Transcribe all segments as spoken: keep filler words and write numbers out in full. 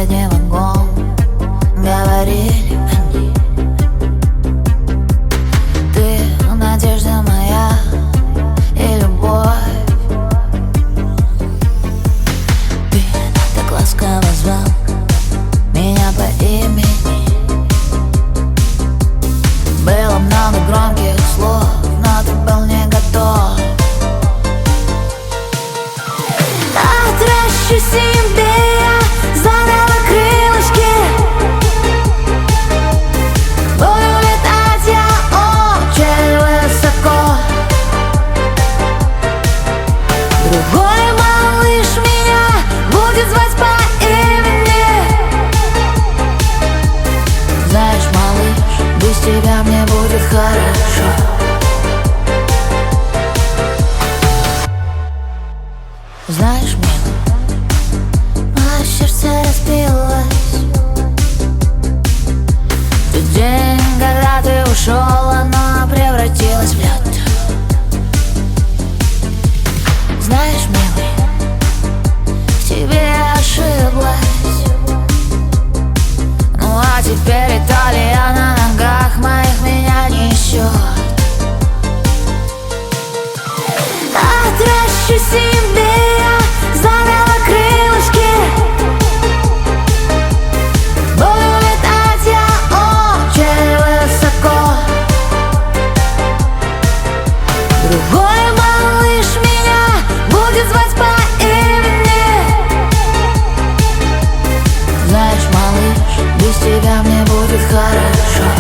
последний вагон, говорили они. Ты надежда моя и любовь. Ты так ласково звал меня по имени. Было много громких слов, но ты был не готов. Отращу себе я заново крылышки. Буду летать я очень высоко. Другой малыш меня будет звать по имени. Знаешь, малыш, без тебя мне будет хорошо. Знаешь, милый, мое сердце разбилось в тот день, когда ты ушел, оно превратилось в лед. Знаешь, милый, в тебе ошиблась. Ну а теперь Италия на ногах моих меня несет. Отращу себе я заново крылышки. Буду летать я очень высоко. Другой малыш меня будет звать по имени. Знаешь, малыш, без тебя мне будет хорошо.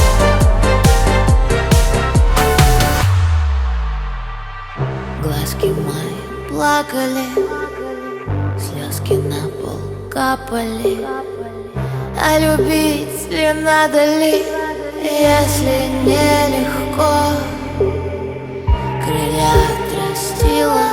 Глазки мои плакали, слезки на пол капали. А любить ли надо ли, если нелегко? Крылья отрастила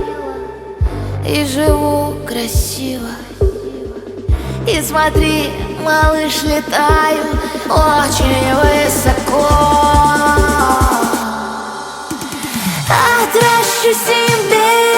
и живу красиво. И смотри, малыш, летаю очень высоко. Отращу себе